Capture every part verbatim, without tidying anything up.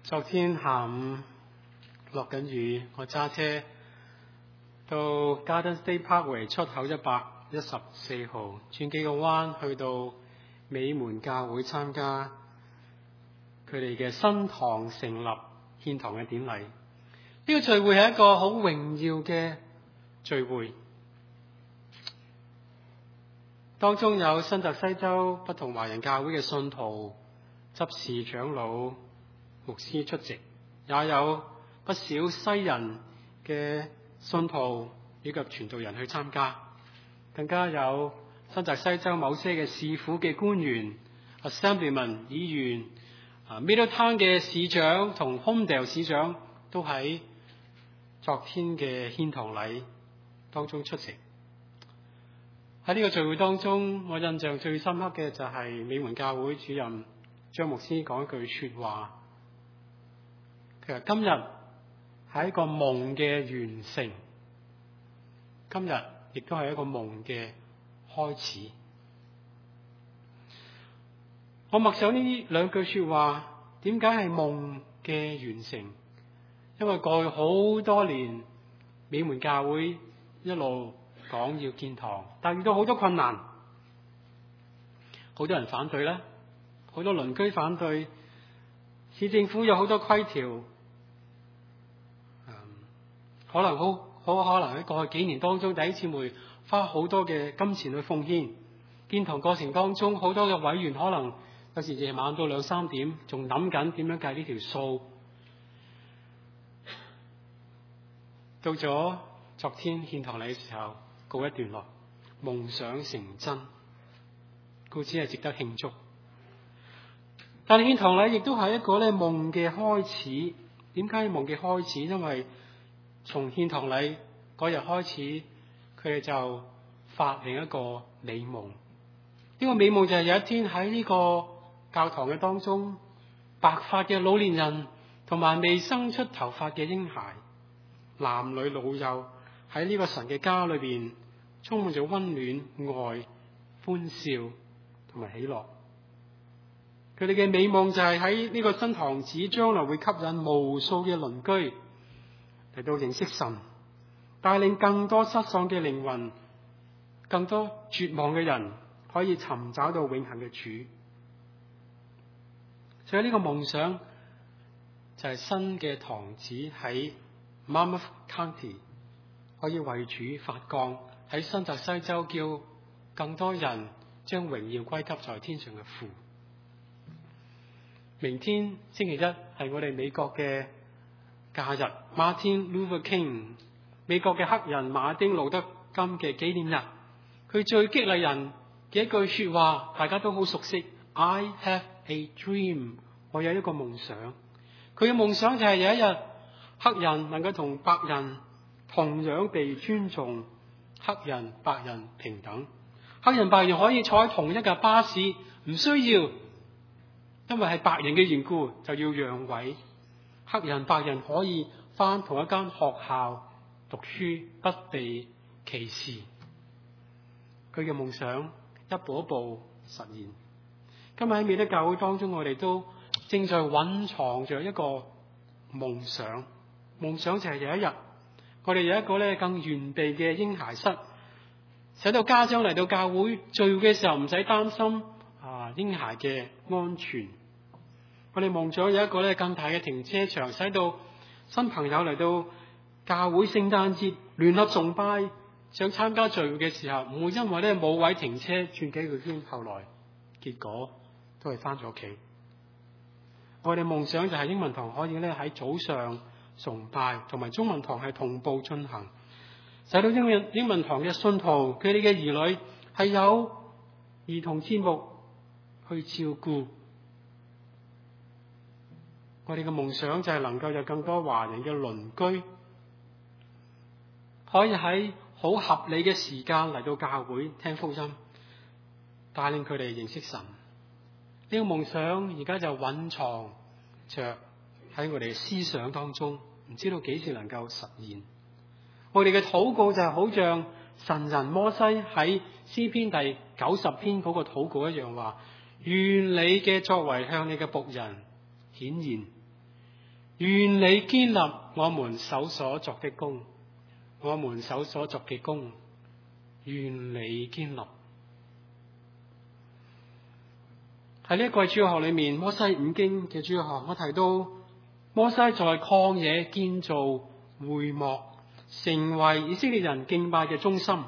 昨天下午落緊雨，我揸車到 Garden State Parkway 出口一百一十四號，轉幾個彎去到美門教會參加佢哋嘅新堂成立獻堂嘅典禮。呢、這個聚會係一個好榮耀嘅聚會，當中有新澤西州不同華人教會嘅信徒、執事長老、牧師出席，也有不少西人嘅信徒以及傳道人去參加，更加有新澤西州某些嘅市府嘅官員、Assemblyman 議員、啊 Middletown 嘅市長同 Homedale 市長都喺昨天嘅獻堂禮當中出席。喺呢個聚會當中，我印象最深刻嘅就係美門教會主任張牧師講一句說話。其實今日係一個夢嘅完成，今日亦都係一個夢嘅開始。我默想呢兩句說話，點解係夢嘅完成？因為過去好多年，美門教會一路講要建堂，但遇到好多困難，好多人反對啦，好多鄰居反對，市政府有好多規條。可能好好可能喺過去幾年當中，弟兄姊妹花好多嘅金錢去奉獻，建堂過程當中，好多嘅委員可能有時夜晚到兩三點，仲諗緊點樣計呢條數。到咗昨天獻堂禮嘅時候，告一段落，夢想成真，故此係值得慶祝。但係獻堂禮亦都係一個咧夢嘅開始。點解夢嘅開始？因為從獻堂禮嗰日開始，佢哋就發另一個美夢。呢、這個美夢就係有一天喺呢個教堂嘅當中，白髮嘅老年人同埋未生出頭髮嘅嬰孩，男女老幼喺呢個神嘅家裏邊，充滿咗溫暖、愛、歡笑同埋喜樂。佢哋嘅美夢就係喺呢個新堂子將來會吸引無數嘅鄰居嚟到認識神，帶領更多失喪嘅靈魂、更多絕望嘅人可以尋找到永恆嘅主。所以呢個夢想就係新嘅堂子喺 Monmouth County 可以為主發光，喺新澤西州叫更多人將榮耀歸給在天上嘅父。明天星期一係我哋美國嘅假日 Martin Luther King 美國嘅黑人馬丁路德金嘅紀念日。佢最激勵人嘅一句說話大家都好熟悉， I have a dream， 我有一個夢想。佢嘅夢想就係有一日黑人能夠同白人同樣被尊重，黑人白人平等，黑人白人可以坐喺同一架巴士，唔需要因為係白人嘅緣故就要讓位，黑人白人可以返同一間學校讀書，不被歧視。佢嘅夢想一步一步實現。今日喺美德教會當中，我哋都正在蘊藏着一個夢想。夢想就係有一日我哋有一個咧更完備嘅嬰孩室，使到家長嚟到教會聚會嘅時候唔使擔心啊嬰孩嘅安全。我哋夢想有一個咧更大嘅停車場，使到新朋友嚟到教會聖誕節聯合崇拜想參加聚會嘅時候，唔會因為咧冇位停車轉幾個圈，後來結果都係翻咗屋企。我哋夢想就係英文堂可以咧喺早上崇拜同埋中文堂係同步進行，使到英文英文堂嘅信徒佢哋嘅兒女係有兒童節目去照顧。我哋嘅夢想就係能夠有更多華人嘅鄰居可以喺好合理嘅時間嚟到教會聽福音，帶領佢哋認識神。呢個夢想而家就蘊藏着喺我哋嘅思想當中，唔知道幾時能夠實現。我哋嘅禱告就係好像神人摩西喺詩篇第九十篇嗰個禱告一樣，話願你嘅作為向你嘅僕人顯現， 願你堅立我們手所作的工，我們手所作嘅工，願你堅立。喺呢一季主日學裏面，摩西五經嘅主日學，我提到摩西在曠野建造會幕，成為以色列人敬拜嘅中心。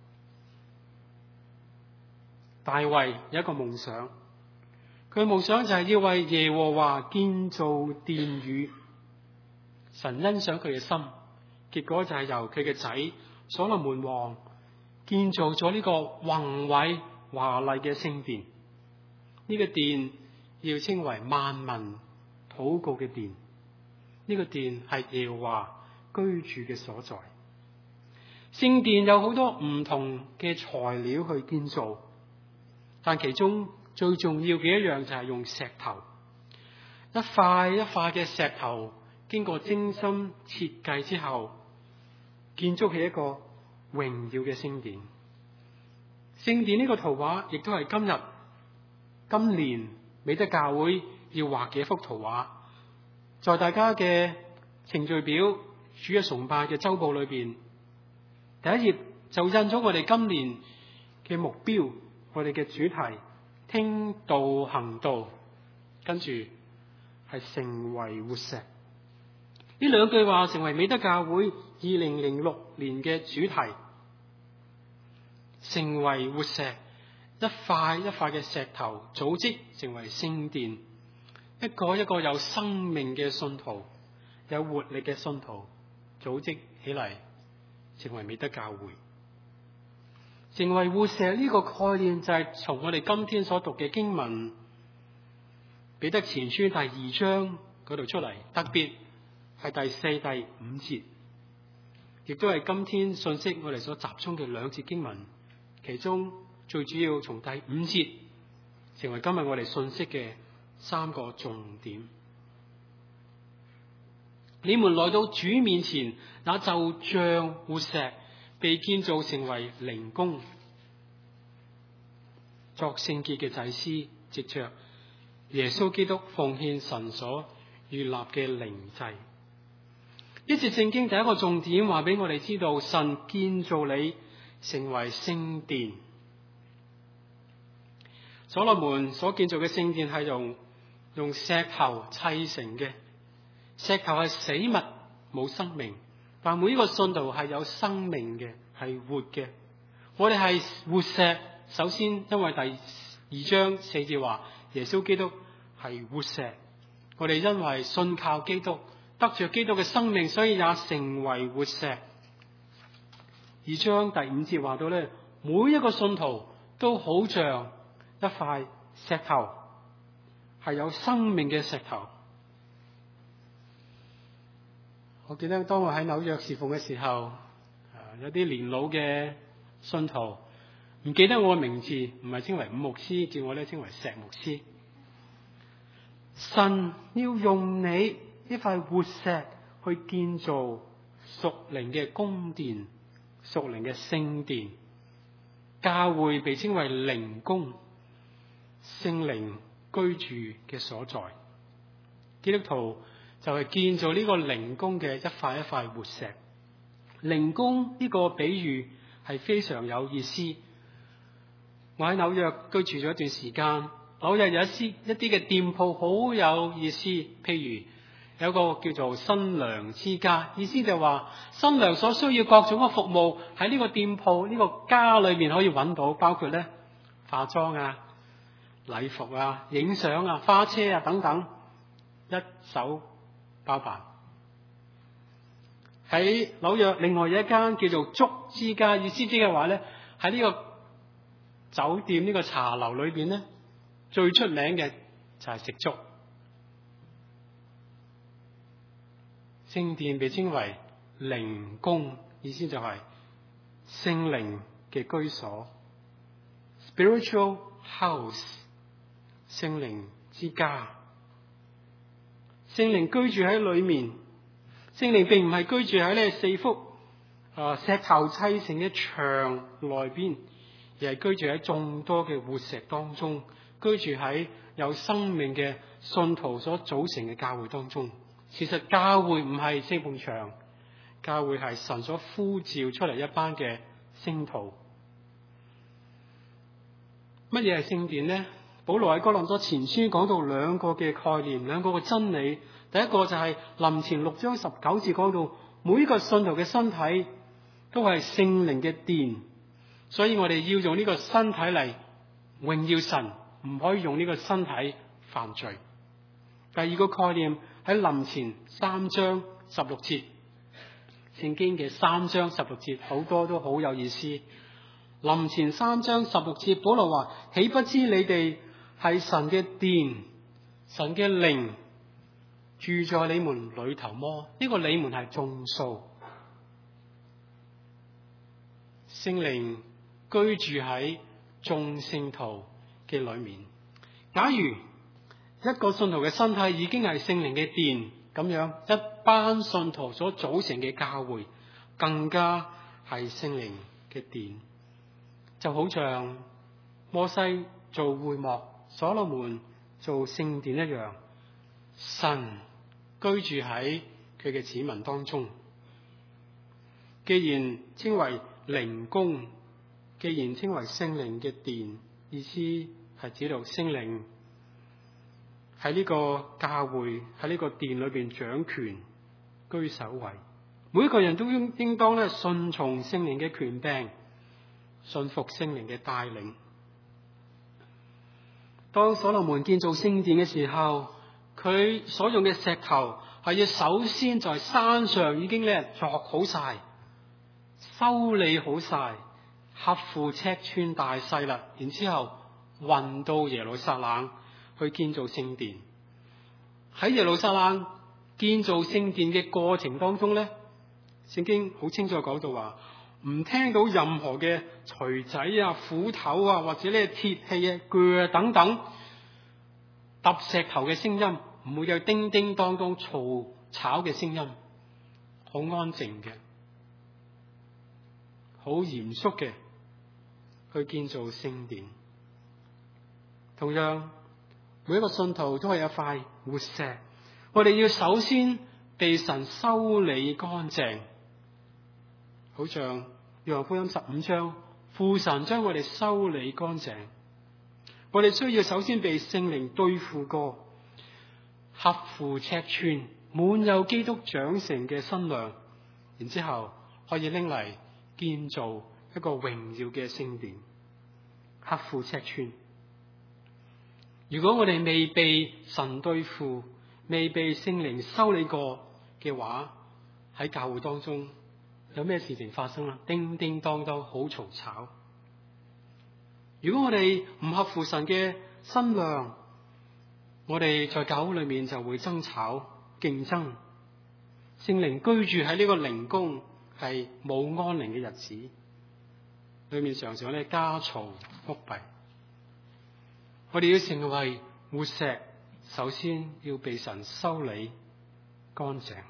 大衛有一個夢想，佢嘅夢想就係要為耶和華建造殿宇。神欣賞佢嘅心，結果就係由佢嘅仔所羅門王建造咗呢個宏偉華麗嘅聖殿。呢、這個殿要稱為萬民禱告嘅殿。呢、這個殿係耶和華居住嘅所在。聖殿有好多唔同嘅材料去建造，但其中最重要嘅一樣就係用石頭，一塊一塊嘅石頭經過精心設計之後，建築起一個榮耀嘅聖殿。聖殿呢個圖畫亦都係今日今年美德教會要畫嘅一幅圖畫。在大家嘅程序表主日崇拜嘅週報裏邊，第一頁就印咗我哋今年嘅目標，我哋嘅主題聽道行道，跟住係成為活石。呢兩句話成為美德教會二零零六年嘅主題，成為活石，一塊一塊嘅石頭組織成為聖殿，一個一個有生命嘅信徒，有活力嘅信徒組織起嚟，成為美德教會。成為活石呢個概念就係從我哋今天所讀嘅經文彼得前書第二章嗰度出嚟，特別係第四、第五節，亦都係今天信息我哋所集中嘅兩節經文。其中最主要從第五節成為今日我哋信息嘅三個重點。你們來到主面前，那就像活石被建造成為靈宮，作聖潔嘅祭司，藉着耶穌基督奉獻神所預立嘅靈祭。呢節聖經第一個重點話俾我哋知道，神建造你成為聖殿。所羅門所建造嘅聖殿係用用石頭砌成嘅，石頭係死物冇生命，但每一個信徒係有生命嘅，係活嘅。我哋係活石，首先因為第二章四節話耶穌基督係活石，我哋因為信靠基督，得着基督嘅生命，所以也成為活石。二章第五節話到咧，每一個信徒都好像一塊石頭，係有生命嘅石頭。我記得當我喺紐約侍奉嘅時候，有啲年老嘅信徒唔記得我嘅名字，唔係稱為伍牧師，叫我咧稱為石牧師。神要用你呢塊活石去建造屬靈嘅宮殿、屬靈嘅聖殿。教會被稱為靈宮，聖靈居住嘅所在。基督徒就係建造呢個靈宮嘅一塊一塊活石。靈宮呢個比喻係非常有意思。我喺紐約居住咗一段時間，紐約有一啲一啲嘅店鋪好有意思，譬如有個叫做新娘之家，意思就係話新娘所需要各種嘅服務喺呢個店鋪呢個家裏面可以揾到，包括咧化妝啊、禮服啊、影相啊、花車啊等等，一手包辦。喺紐約另外有一間叫做粥之家，意思即係話咧喺呢個酒店呢個茶樓裏邊咧最出名嘅就係食粥。聖殿被稱為靈宮，意思就係聖靈嘅居所 （spiritual house）， 聖靈之家。聖靈居住喺裏面，聖靈並唔係居住喺呢四幅啊石頭砌成嘅牆內邊，而係居住喺眾多嘅活石當中，居住喺有生命嘅信徒所組成嘅教會當中。 其實教會唔係四埲牆，教會係神所呼召出嚟一班嘅聖徒。乜嘢係聖殿呢？保羅喺哥林多前書講到兩個嘅概念，兩個嘅真理。第一個就係林前六章十九節講到，每一個信徒嘅身體都係聖靈嘅殿，所以我哋要用呢個身體嚟榮耀神，唔可以用呢個身體犯罪。第二個概念喺林前三章十六節，聖經嘅三章十六節好多都好有意思。林前三章十六節，保羅話：豈不知你哋係神嘅殿，神嘅靈住在你們裏頭麼？呢個你們係眾數，聖靈居住喺眾聖徒嘅裏面。假如一個信徒嘅身體已經係聖靈嘅殿，咁樣一班信徒所組成嘅教會更加係聖靈嘅殿，就好像摩西做會幕，所羅門做聖殿一樣。神居住喺佢嘅子民當中。既然稱為靈宮，既然稱為聖靈嘅殿，意思係指到聖靈喺呢個教會喺呢個殿裏邊掌權居首位。每一個人都應應當咧順從聖靈嘅權柄，信服聖靈嘅帶領。當所羅門建造聖殿嘅時候，佢所用嘅石頭係要首先在山上已經咧鑿好晒、修理好晒，合乎尺寸大細啦，然之後運到耶路撒冷去建造聖殿。喺耶路撒冷建造聖殿嘅過程當中咧，聖經好清楚講到話，唔聽到任何嘅錘仔啊、斧頭啊，或者咧鐵器啊、鋸啊等等揼石頭嘅聲音，唔會有叮叮當當嘈吵嘅聲音，好安靜嘅，好嚴肅嘅去建造聖殿。同樣，每一個信徒都係一塊活石，我哋要首先被神修理乾淨。好像約翰福音十五章，父神將我哋修理乾淨，我哋需要首先被聖靈對付過，合乎尺寸，滿有基督長成嘅身量，然之後可以拎嚟建造一個榮耀嘅聖殿，合乎尺寸。如果我哋未被神對付，未被聖靈修理過嘅話，喺教會當中有咩事情發生啦？叮叮當當，好嘈吵。如果我哋唔合乎神嘅身量，我哋在教會裏面就會爭吵、競爭。聖靈居住喺呢個靈宮，係冇安寧嘅日子，裏面常常咧家嘈屋閉。我哋要成為活石，首先要被神修理乾淨。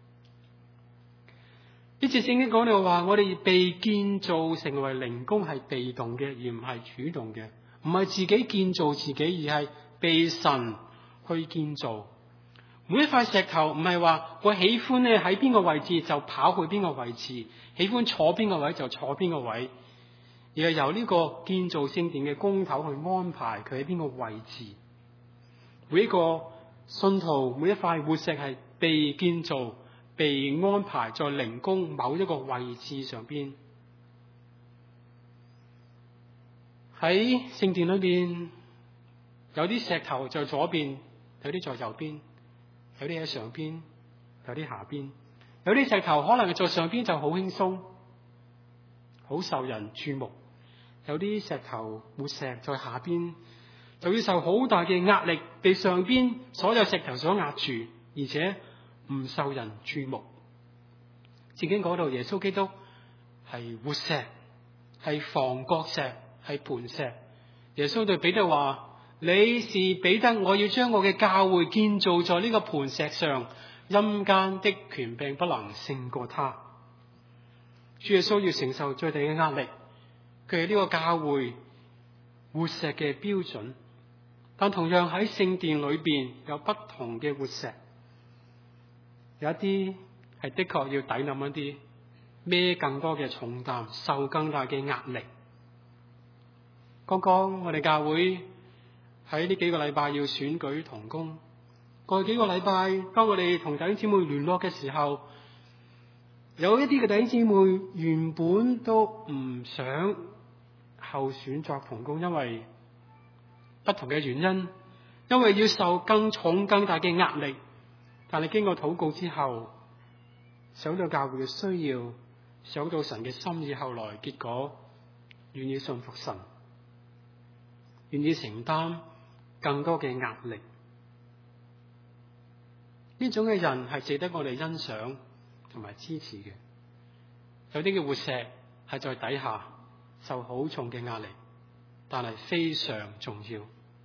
呢次聖經講到話，我哋被建造成為靈宮係被動嘅，而唔係主動嘅，唔係自己建造自己，而係被神去建造。每一塊石頭唔係話我喜歡咧喺邊個位置就跑去邊個位置，喜歡坐邊個位就坐邊個位，而係由呢個建造聖殿嘅工頭去安排佢喺邊個位置。每一個信徒，每一塊活石係被建造、被安排在靈宮某一個位置上邊。喺聖殿裏邊，有啲石頭在左邊，有啲在右邊，有啲喺上邊，有啲下邊。有啲石頭可能在上邊就好輕鬆，好受人注目；有啲石頭活石在下邊，就要受好大嘅壓力，被上邊所有石頭所壓住，而且唔受人注目。聖經講到耶穌基督係活石，係房角石，係磐石。耶穌對彼得話：你是彼得，我要將我嘅教會建造在呢個磐石上，陰間的權柄不能勝過他。主耶穌要承受最大嘅壓力，佢係呢個教會活石嘅標準。但同樣喺聖殿裏邊有不同嘅活石， 有一啲係的確要抵諗一啲，孭更多嘅重擔，受更大嘅壓力。剛剛我哋教會喺呢幾個禮拜要選舉同工，過去幾個禮拜當我哋同弟兄姊妹聯絡嘅時候，有一啲嘅弟兄姊妹原本都唔想候選作同工，因為不同嘅原因，因為要受更重更大嘅壓力。但係經過禱告之後，想到教會嘅需要，想到神嘅心意，後來結果願意信服神，願意承擔更多嘅壓力。呢種嘅人係值得我哋欣賞同埋支持嘅。有啲嘅活石係在底下受好重嘅壓力，但係非常重要。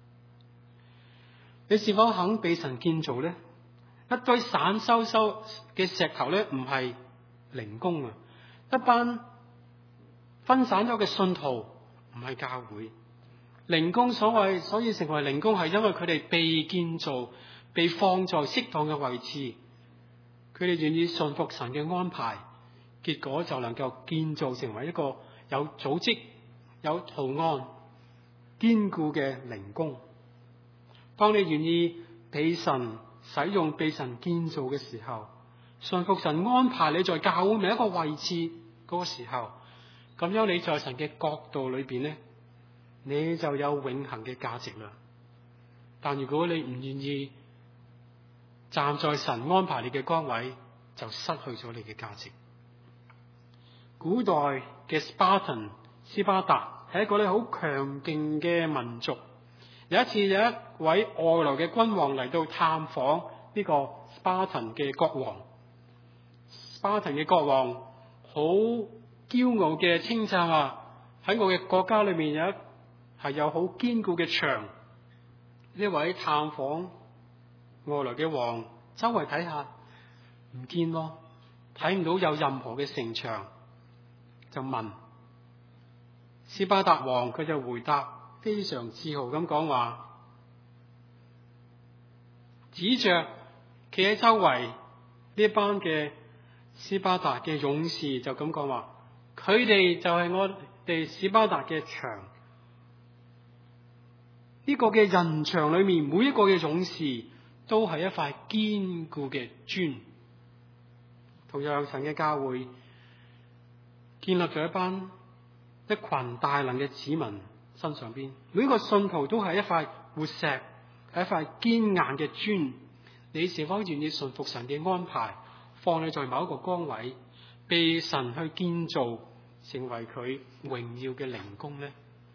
你是否肯被神建造呢？一堆散修修嘅石頭咧，唔係靈宮啊！一班分散咗嘅信徒，唔係教會。靈宮所謂所以成為靈宮，係因為佢哋被建造，被放在適當嘅位置，佢哋願意順服神嘅安排，結果就能夠建造成為一個有組織、有圖案、堅固嘅靈宮。當你願意俾神使用，被神建造嘅時候，順服神安排你在教會每一個位置嗰個時候，咁樣你在神嘅國度裏邊咧，你就有永恆嘅價值啦。但如果你唔願意站在神安排你嘅崗位，就失去咗你嘅價值。古代嘅 Spartan 斯巴達係一個咧好強勁嘅民族。有一次有一位外來嘅君王嚟到探訪呢個 Spartan 嘅國王。Spartan 嘅國王好驕傲嘅稱讚話，喺我嘅國家裏面有一係有好堅固嘅牆。呢位探訪外來嘅王周圍睇下，唔見咯，睇唔到有任何嘅城牆，就問斯巴達王，佢就回答非常自豪咁講話，指着企喺周圍呢班嘅斯巴達嘅勇士就咁講話，佢哋就係我哋斯巴達嘅牆。呢個嘅人牆裏面每一個嘅勇士都係一塊堅固嘅磚。同樣神嘅教會建立咗一班一群大能嘅子民身上邊，每一個信徒都係一塊活石，係一塊堅硬嘅磚。你是否願意順服神嘅安排，放你在某一個崗位，被神去建造成為佢榮耀嘅靈宮呢？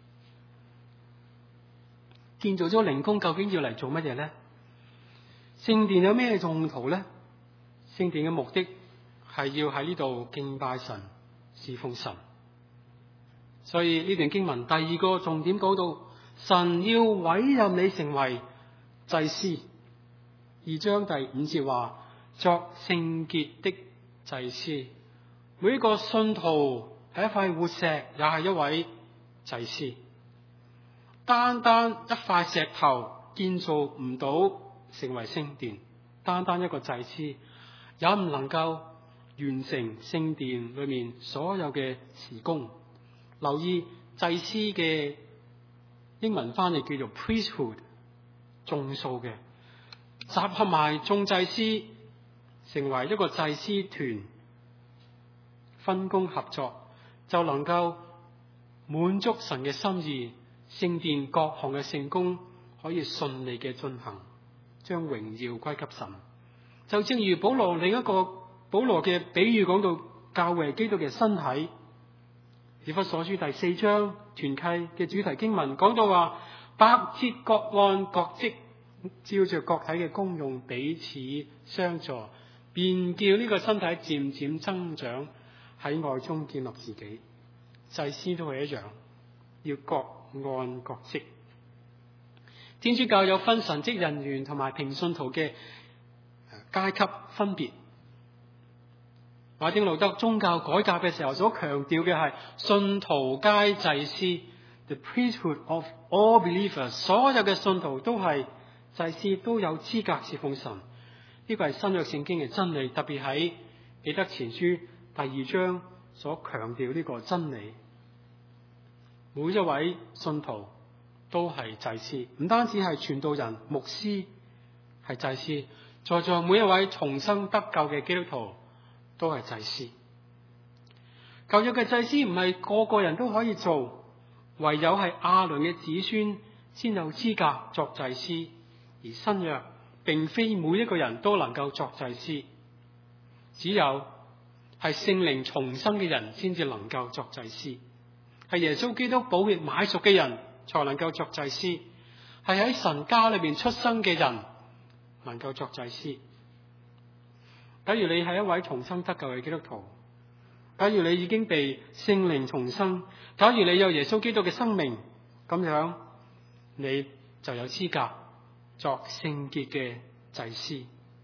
建造咗靈宮究竟要嚟做乜嘢呢？聖殿有咩用途呢？聖殿嘅目的係要喺呢度敬拜神、侍奉神。所以呢段經文第二個重點講到，神要委任你成為祭司。二章第五節話，作聖潔的祭司。每一個信徒係一塊活石，也係一位祭司。單單一塊石頭建造唔到成為聖殿，單單一個祭司也唔能夠完成聖殿裏面所有嘅事工。留意祭司嘅英文翻譯叫做 priesthood， 眾數嘅集合埋眾祭司成為一個祭司團，分工合作就能夠滿足神嘅心意，聖殿各項嘅聖工可以順利嘅進行，將榮耀歸給神。就正如保羅另一個保羅嘅比喻講到，教會基督嘅身體。以弗所書第四章團契嘅主題經文講到話，百節各按各職，照着各體嘅功用彼此相助，便叫呢個身體漸漸增長，喺愛中建立自己。祭司都係一樣，要各按各職。天主教有分神職人員同埋平信徒嘅階級分別。馬丁路德宗教改革嘅時候所強調嘅係信徒皆祭司 ，the priesthood of all believers， 所有嘅信徒都係祭司，都有資格侍奉神。 呢個係新約聖經嘅真理，特別喺彼得前書第二章所強調呢個真理。每一位信徒都係祭司，唔單止係傳道人、牧師係祭司，在座每一位重生得救嘅基督徒都係祭司。舊約嘅祭司唔係個個人都可以做，唯有係亞倫嘅子孫先有資格作祭司，而新約並非每一個人都能夠作祭司，只有係聖靈重生嘅人先至能夠作祭司，係耶穌基督寶血買贖嘅人才能夠作祭司，係喺神家裏邊出生嘅人能夠作祭司。假如你係一位重生得救嘅基督徒，假如你已經被聖靈重生，假如你有耶穌基督嘅生命，咁樣你就有資格作聖潔嘅祭司。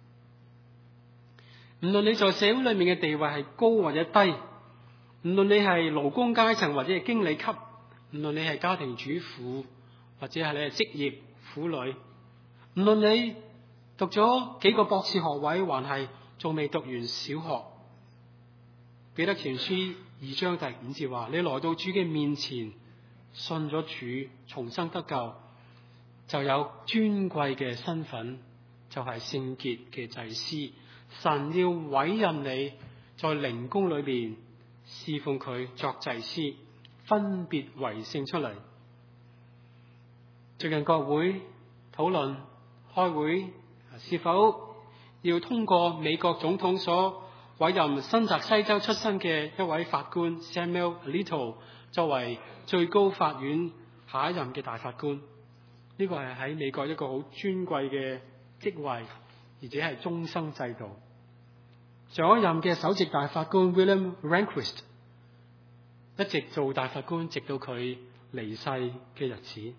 無論你在社會裏面嘅地位係高或者低，無論你係勞工階層或者係經理級，無論你係家庭主婦或者係你係職業婦女，無論你讀咗幾個博士學位，還係仲未讀完小學，彼得前書二章第五節話：你來到主嘅面前，信咗主，重生得救，就有尊貴嘅身份，就係聖潔嘅祭司。神要委任你在靈宮裏邊侍奉佢作祭司，分別為聖出嚟。最近國會討論開會，是否要通過美國總統所委任新澤西州出身嘅一位法官 Samuel Alito 作為最高法院下一任嘅大法官。呢個係喺美國一個好尊貴嘅職位，而且係終身制度。上一任嘅首席大法官 William Rehnquist 一直做大法官，直到佢離世嘅日子。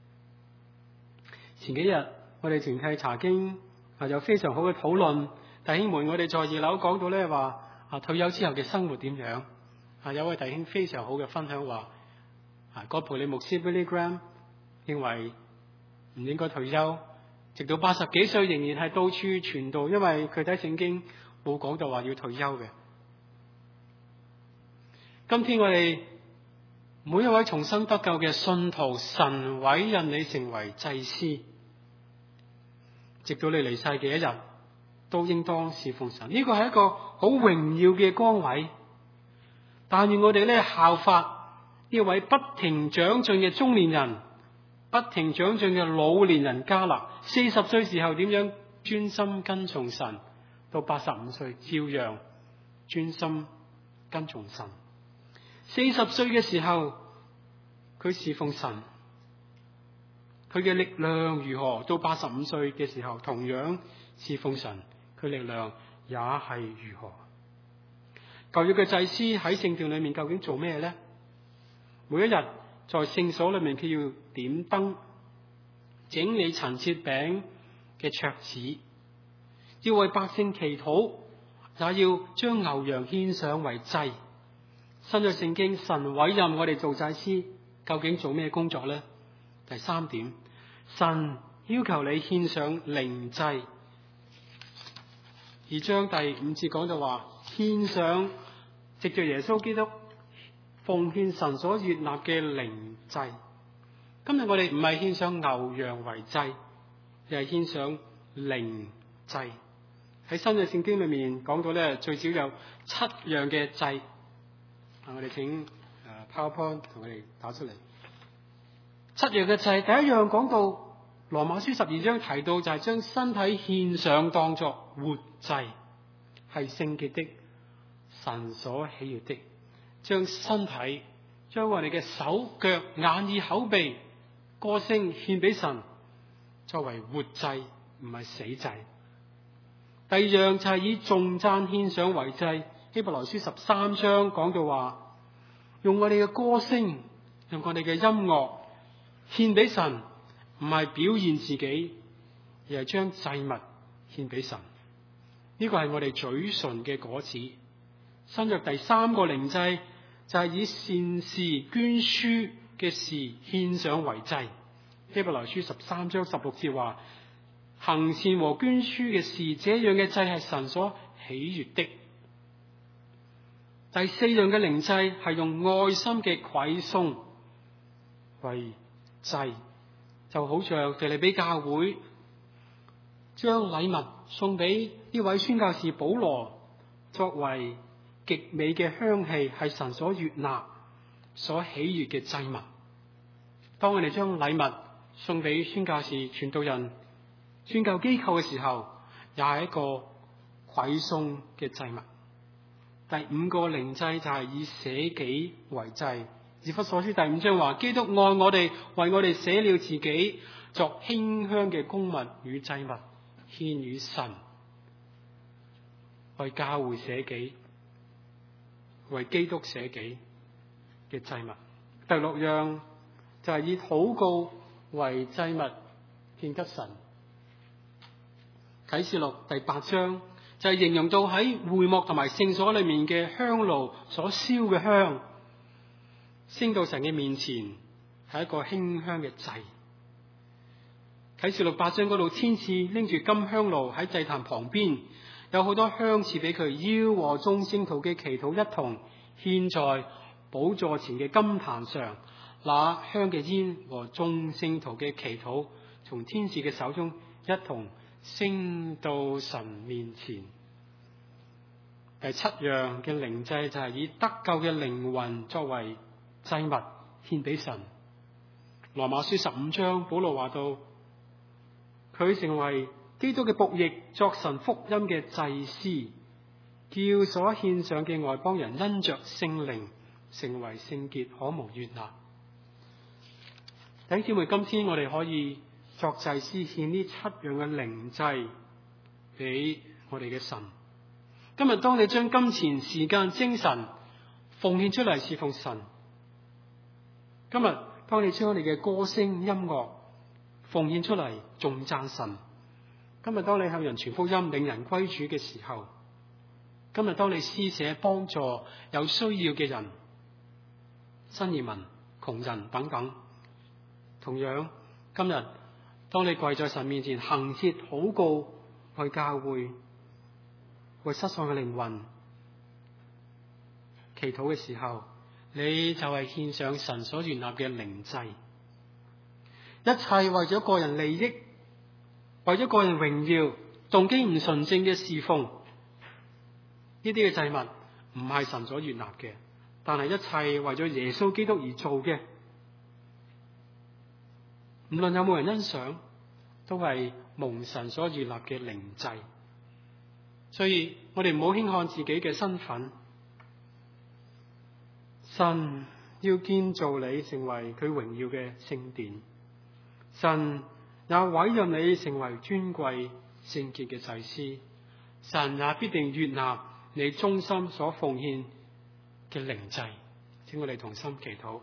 前幾日我哋團契查經啊，有非常好嘅討論。弟兄們，我哋在二樓講到咧話啊，退休之後嘅生活點樣啊？有位弟兄非常好嘅分享話啊，葛培理牧師 Billy Graham 認為唔應該退休，直到八十幾歲仍然係到處傳道，因為佢睇聖經冇講到話要退休嘅。今天我哋每一位重生得救嘅信徒，神委任你成為祭司，直到你離世嘅一日，都應當侍奉神。呢個係一個好榮耀嘅崗位，但願我哋咧效法呢位不停長進嘅中年人，不停長進嘅老年人迦勒，四十歲時候點樣專心跟從神，到八十五歲照樣專心跟從神。四十歲嘅時候佢侍奉神，佢嘅力量如何？到八十五歲嘅時候同樣侍奉神，佢力量也係如何？舊約嘅祭司喺聖殿裏面究竟做咩呢？每一日在聖所裏面，佢要點燈、整理陳設餅嘅桌子，要為百姓祈禱，也要將牛羊獻上為祭。新約聖經，神委任我哋做祭司，究竟做咩工作呢？第三點，神要求你獻上靈祭。二章第五節講到話，獻上藉着耶穌基督奉獻神所悅納嘅靈祭。今日我哋唔係獻上牛羊為祭，而係獻上靈祭。喺新約聖經裏面講到咧，最少有七樣嘅祭。我哋請誒 PowerPoint 同我哋打出嚟。七樣嘅祭，第一樣講到羅馬書十二章提到，就係將身體獻上當作活祭，係聖潔的，神所喜悅的。將身體，將我哋嘅手腳眼耳口鼻歌聲獻俾神，作為活祭，唔係死祭。第二樣就係以頌讚獻上為祭。希伯來書十三章講到話，用我哋嘅歌聲，用我哋嘅音樂獻俾神，唔係表現自己，而係將祭物獻俾神。呢個係我哋嘴唇嘅果子。新約第三個靈祭就係以善事捐輸嘅事獻上為祭。希伯來書十三章十六節話， 行善和捐輸嘅事，這樣嘅祭係神所喜悅的。第四樣嘅靈祭係用愛心嘅饋送為祭，就好像腓立比教會將禮物送俾呢位宣教士保羅，作為極美嘅香氣，係神所悅納、所喜悅嘅祭物。當我哋將禮物送俾宣教士、傳道人、宣教機構嘅時候，也係一個饋送嘅祭物。第五個靈祭就係以捨己為祭。以弗所書第五章話：基督愛我哋，為我哋捨了自己，作馨香嘅供物與祭物，獻與神。為教會捨己，為基督捨己嘅祭物。第六樣就係以禱告為祭物獻給神。啟示錄第八章就係形容到喺會幕同埋聖所裏面嘅香爐所燒嘅香，升到神嘅面前，係一個馨香嘅祭。啟示錄八章嗰度，天使拎住金香爐喺祭壇旁邊，有好多香賜俾佢，要和眾聖徒嘅祈禱一同獻在寶座前嘅金壇上。那香嘅煙和眾聖徒嘅祈禱，從天使嘅手中一同升到神面前。第七樣嘅靈祭就係以得救嘅靈魂作為祭物獻俾神。羅馬書十五章保羅話到，佢成為基督嘅僕役，作神福音嘅祭司，叫所獻上嘅外邦人因着聖靈成為聖潔，可蒙悅納。弟兄姊妹，今天我哋可以作祭司獻呢七樣嘅靈祭俾我哋嘅神。今日當你將金錢、時間、精神奉獻出嚟侍奉神，今日當你將你嘅歌聲、音樂奉獻出嚟頌讚神，今日當你向人傳福音、領人歸主嘅時候，今日當你施捨幫助有需要嘅人、新移民、窮人等等，同樣今日當你跪在神面前恆切禱告，為教會、為失喪嘅靈魂祈禱嘅時候，你就係獻上神所悅納嘅靈祭。一切為咗個人利益，為咗個人榮耀，動機唔純正嘅侍奉，呢啲嘅祭物唔係神所悅納嘅，但係一切為咗耶穌基督而做嘅，無論有冇人欣賞，都係蒙神所悅納嘅靈祭。所以我哋唔好輕看自己嘅身份，神要建造你成為佢榮耀嘅聖殿，神也委任你成為尊貴聖潔嘅祭司，神也必定悅納你忠心所奉獻嘅靈祭。請我哋同心祈禱。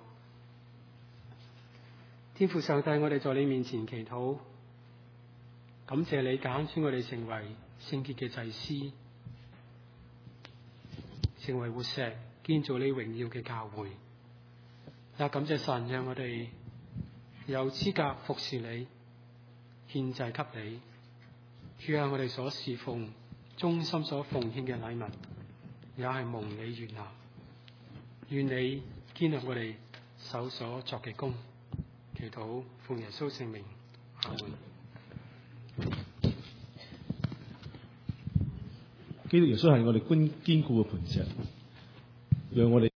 天父上帝，我哋在你面前祈禱，感謝你揀選我哋成為聖潔嘅祭司，成為活石，建造你榮耀嘅教會。也感謝神讓我哋有資格服侍你，獻祭給你。主啊，我哋所侍奉、忠心所奉獻嘅禮物，也係蒙你悅納。願你堅立我哋手所作嘅工。祈禱奉耶穌聖名，阿門。 基督耶穌係我哋堅堅固嘅磐石，讓我哋